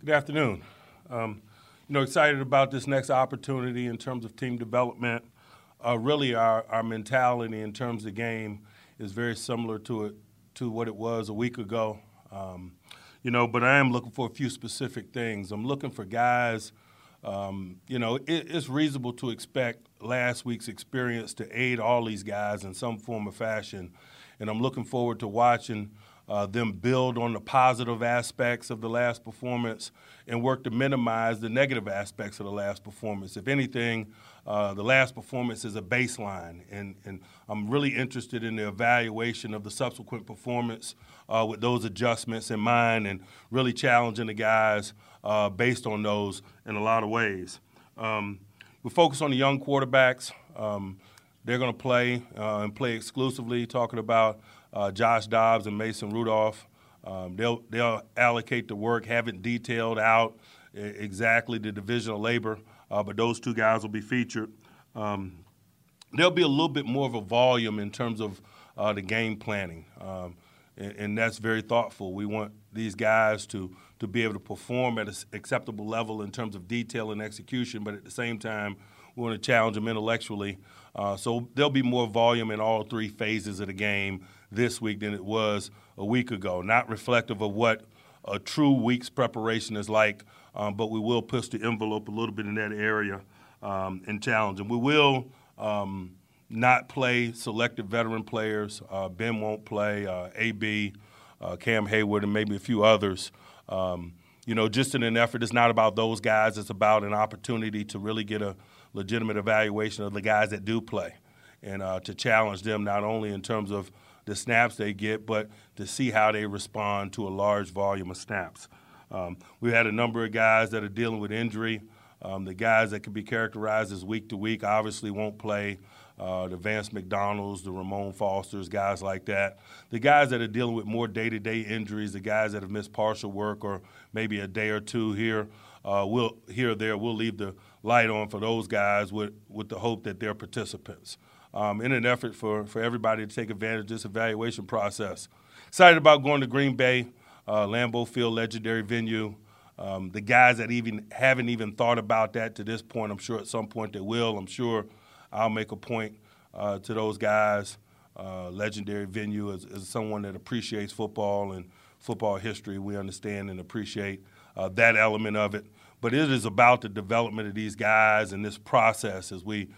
Good afternoon. Excited about this next opportunity in terms of team development. Really, our mentality in terms of the game is very similar to what it was a week ago. But I am looking for a few specific things. I'm looking for guys. It's reasonable to expect last week's experience to aid all these guys in some form or fashion, and I'm looking forward to watching them build on the positive aspects of the last performance and work to minimize the negative aspects of the last performance. If anything, the last performance is a baseline, and I'm really interested in the evaluation of the subsequent performance with those adjustments in mind and really challenging the guys based on those in a lot of ways. We focus on the young quarterbacks. They're going to play and play exclusively, talking about Josh Dobbs and Mason Rudolph. They'll allocate the work, haven't detailed out exactly the division of labor, but those two guys will be featured. There'll be a little bit more of a volume in terms of the game planning, and that's very thoughtful. We want these guys to be able to perform at an acceptable level in terms of detail and execution, but at the same time, we want to challenge them intellectually. So there'll be more volume in all three phases of the game this week than it was a week ago. Not reflective of what a true week's preparation is like, but we will push the envelope a little bit in that area and challenge them. We will not play selected veteran players. Ben won't play, AB, Cam Hayward, and maybe a few others. Just in an effort, it's not about those guys. It's about an opportunity to really get a legitimate evaluation of the guys that do play and to challenge them not only in terms of the snaps they get, but to see how they respond to a large volume of snaps. We had a number of guys that are dealing with injury. The guys that can be characterized as week to week obviously won't play. The Vance McDonald's, the Ramon Fosters, guys like that. The guys that are dealing with more day-to-day injuries, the guys that have missed partial work or maybe a day or two here or there, we'll leave the light on for those guys with the hope that they're participants in an effort for everybody to take advantage of this evaluation process. Excited about going to Green Bay, Lambeau Field, legendary venue. The guys that haven't even thought about that to this point, I'm sure at some point they will. I'm sure I'll make a point to those guys. Legendary venue as someone that appreciates football and football history. We understand and appreciate that element of it. But it is about the development of these guys and this process as we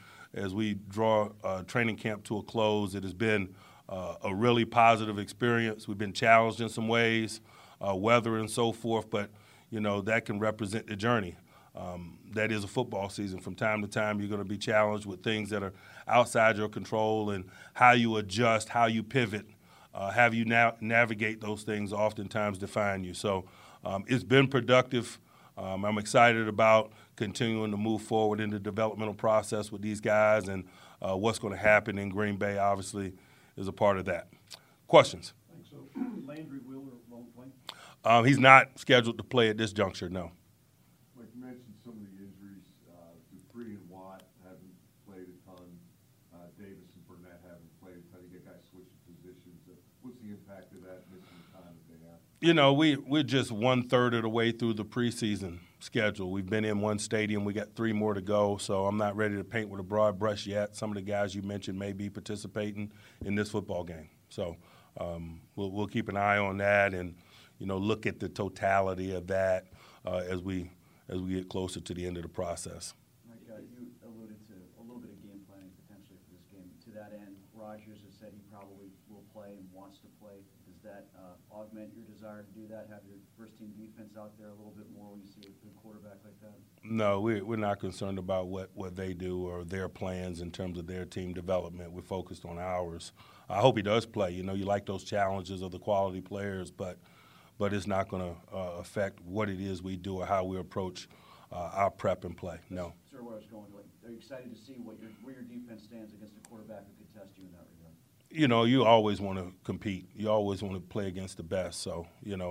draw training camp to a close. It has been a really positive experience. We've been challenged in some ways, weather and so forth, but that can represent the journey. That is a football season. From time to time, you're going to be challenged with things that are outside your control, and how you adjust, how you pivot, how you navigate those things oftentimes define you. So it's been productive. I'm excited about continuing to move forward in the developmental process with these guys, and what's going to happen in Green Bay obviously is a part of that. Questions? I think so. Landry will or won't play? He's not scheduled to play at this juncture, no. Like you mentioned, some of the injuries, Dupree and Watt haven't played a ton. Davis and Burnett haven't played a ton. You get guys switching positions. What's the impact of that, missing the time that they have? We're just 1/3 of the way through the preseason schedule. We've been in one stadium. We got 3 more to go, so I'm not ready to paint with a broad brush yet. Some of the guys you mentioned may be participating in this football game. So we'll keep an eye on that and, look at the totality of that as we get closer to the end of the process. Mike, you alluded to a little bit of game planning potentially for this game. To that end, Rodgers has said he probably will play and wants to play. Does that augment your desire to do that, have your first-team defense out there a little bit more when you see a good quarterback like that? No, we're not concerned about what they do or their plans in terms of their team development. We're focused on ours. I hope he does play. You like those challenges of the quality players, but it's not going to affect what it is we do or how we approach our prep and play. No. Sir, where I was going, are you excited to see where your defense stands against a quarterback who could test you in that regard? You always want to compete. You always want to play against the best. So,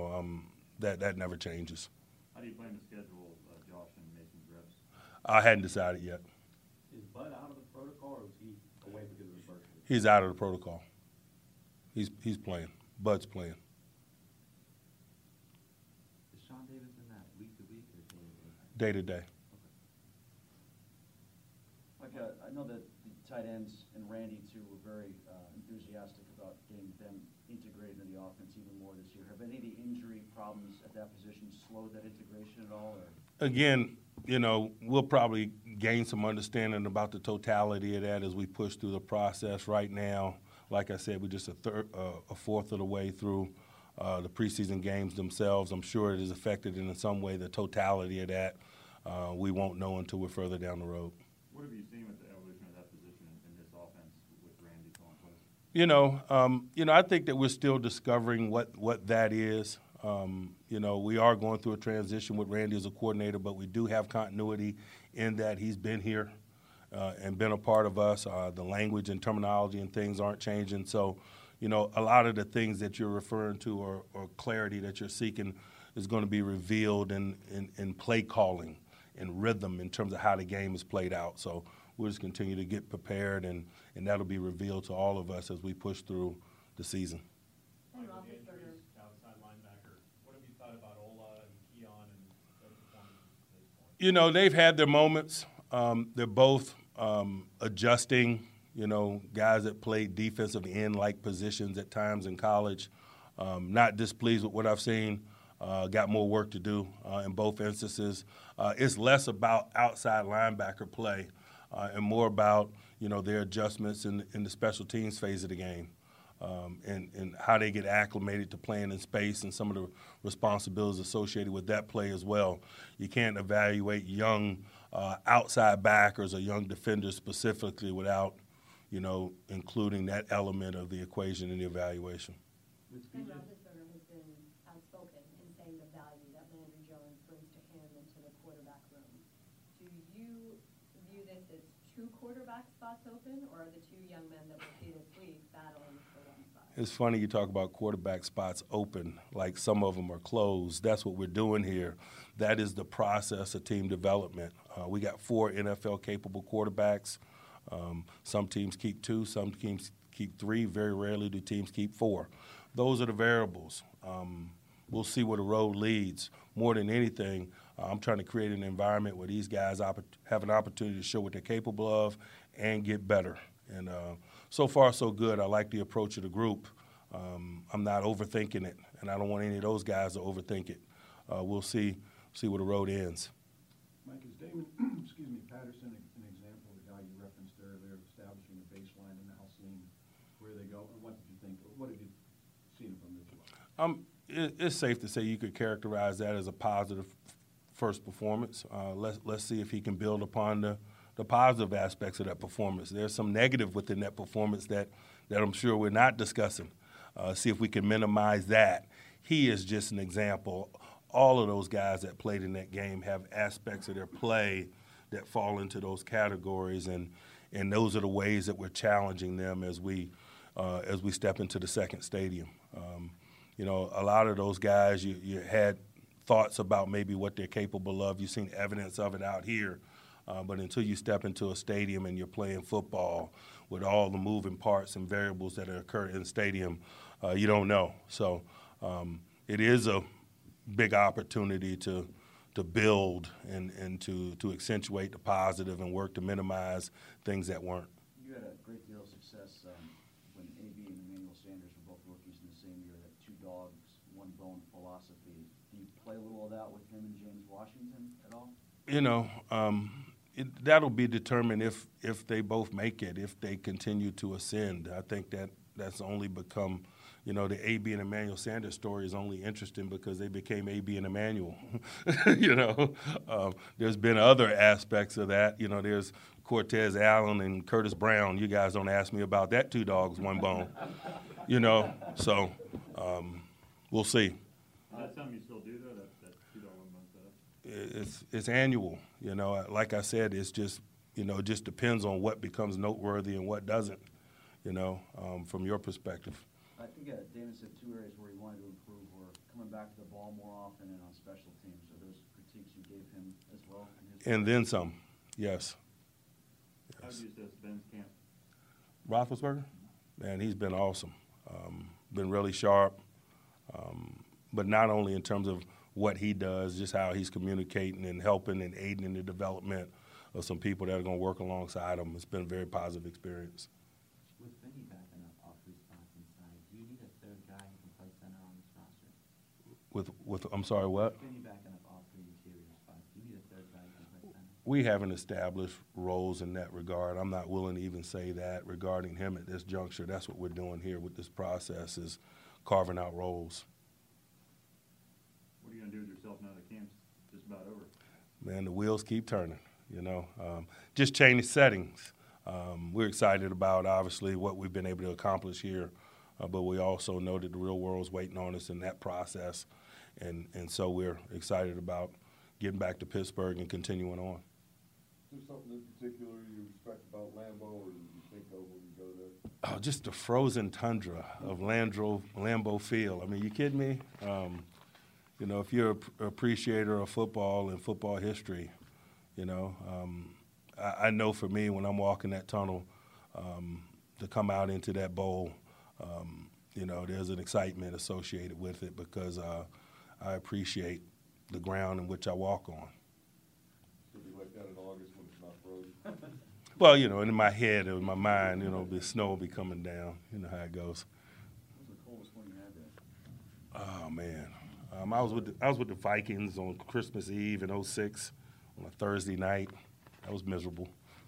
that never changes. How do you plan to schedule Josh and Mason's reps? I hadn't decided yet. Is Bud out of the protocol, or is he away because of the surgery? He's out of the protocol. He's playing. Bud's playing. Is Sean Davis in that week-to-week day to day. Like, I know that the tight ends and Randy, too, were very enthusiastic about getting them integrated into the offense even more this year. Have any of the injury problems at that position slowed that integration at all? Or? Again, we'll probably gain some understanding about the totality of that as we push through the process. Right now, like I said, we're just a fourth of the way through the preseason games themselves. I'm sure it has affected in some way the totality of that. We won't know until we're further down the road. What have you seen with the evolution of that position in this offense with Randy still in place? I think that we're still discovering what that is. We are going through a transition with Randy as a coordinator, but we do have continuity in that he's been here and been a part of us. The language and terminology and things aren't changing. So, a lot of the things that you're referring to or clarity that you're seeking is going to be revealed in play calling and rhythm in terms of how the game is played out. So we'll just continue to get prepared, and that'll be revealed to all of us as we push through the season. With the injuries, outside linebacker, what have you thought about Ola and Keon and their performance at this point? They've had their moments. They're both adjusting, guys that played defensive end-like positions at times in college. Not displeased with what I've seen. Got more work to do in both instances. It's less about outside linebacker play and more about, their adjustments in the special teams phase of the game and how they get acclimated to playing in space and some of the responsibilities associated with that play as well. You can't evaluate young outside backers or young defenders specifically without, including that element of the equation in the evaluation. Ben Roethlisberger has been outspoken in saying the value that Landry Jones brings to him and to the quarterback room. Do you view this as two quarterback spots open, or are the two young men that we'll see this week battling for one spot? It's funny you talk about quarterback spots open, like some of them are closed. That's what we're doing here. That is the process of team development. We got 4 NFL-capable quarterbacks. Some teams keep 2, some teams keep 3. Very rarely do teams keep 4. Those are the variables. We'll see where the road leads. More than anything, I'm trying to create an environment where these guys have an opportunity to show what they're capable of and get better. And so far, so good. I like the approach of the group. I'm not overthinking it, and I don't want any of those guys to overthink it. We'll see where the road ends. Mike, is Damon, Patterson an example of the guy you referenced earlier, establishing a baseline and now seeing where they go? And what did you think? What have you seen from this one? It's safe to say you could characterize that as a positive first performance. Let's see if he can build upon the positive aspects of that performance. There's some negative within that performance that I'm sure we're not discussing. See if we can minimize that. He is just an example. All of those guys that played in that game have aspects of their play that fall into those categories, and those are the ways that we're challenging them as we step into the second stadium. A lot of those guys, you had thoughts about maybe what they're capable of. You've seen evidence of it out here. But until you step into a stadium and you're playing football with all the moving parts and variables that occur in the stadium, you don't know. So it is a big opportunity to build and to accentuate the positive and work to minimize things that weren't. You had a great deal of success when A.B. and Emmanuel Sanders were both rookies in the same year, that 2 dogs, 1 bone philosophy. Do you play a little of that with him and James Washington at all? That'll be determined if they both make it, if they continue to ascend. I think that's only become, the A.B. and Emmanuel Sanders story is only interesting because they became A.B. and Emmanuel. There's been other aspects of that. There's Cortez Allen and Curtis Brown. You guys don't ask me about that 2 dogs, 1 bone. So we'll see. Is that something you still do, though, that 2 dog 1 bone setup? It's annual. Like I said, it's just, it just depends on what becomes noteworthy and what doesn't, from your perspective. I think Damon said 2 areas where he wanted to improve were coming back to the ball more often and on special teams. Are those critiques you gave him as well? And then some, yes. How do you assess Ben's camp? Roethlisberger? Man, he's been awesome. Been really sharp, but not only in terms of what he does, just how he's communicating and helping and aiding in the development of some people that are going to work alongside him. It's been a very positive experience. With Vinny backing up all three spots inside, do you need a third guy who can play center on this roster? I'm sorry, what? With Vinny backing up all three interior spots, do you need a third guy who can play center? We haven't established roles in that regard. I'm not willing to even say that regarding him at this juncture. That's what we're doing here with this process, is carving out roles. What are you gonna do with yourself now that camp's just about over? Man, the wheels keep turning, you know. Just change settings. We're excited about, obviously, what we've been able to accomplish here, but we also know that the real world's waiting on us in that process, and so we're excited about getting back to Pittsburgh and continuing on. Is there something in particular you respect about Lambeau, or did you think of when you go there? Oh, just the frozen tundra of Lambeau Field. I mean, you kidding me? You know, if you're an appreciator of football and football history, you know, I know for me when I'm walking that tunnel to come out into that bowl, you know, there's an excitement associated with it because I appreciate the ground in which I walk on. It'll be like that in August when it's not frozen. Well, you know, in my head or in my mind, you know, the snow will be coming down. You know how it goes. What was the coldest one you had there? Oh man, I was with the Vikings on Christmas Eve in '06 on a Thursday night. That was miserable.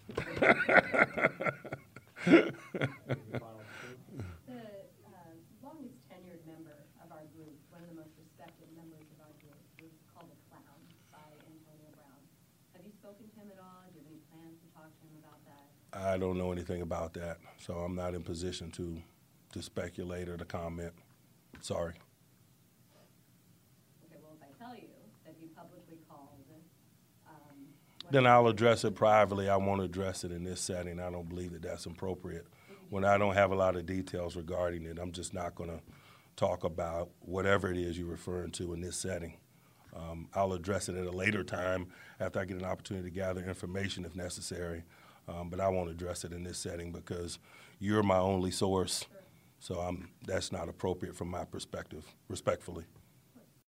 The longest tenured member of our group, one of the most respected members of our group, was called a clown by Antonio Brown. Have you spoken to him at all? Do you have any plans to talk to him about that? I don't know anything about that, so I'm not in position to speculate or to comment. Sorry. Okay, well, if I tell you that he publicly called, Then I'll address it privately. I won't address it in this setting. I don't believe that that's appropriate. When I don't have a lot of details regarding it, I'm just not going to talk about whatever it is you're referring to in this setting. I'll address it at a later time after I get an opportunity to gather information if necessary, but I won't address it in this setting because you're my only source, so that's not appropriate from my perspective, respectfully.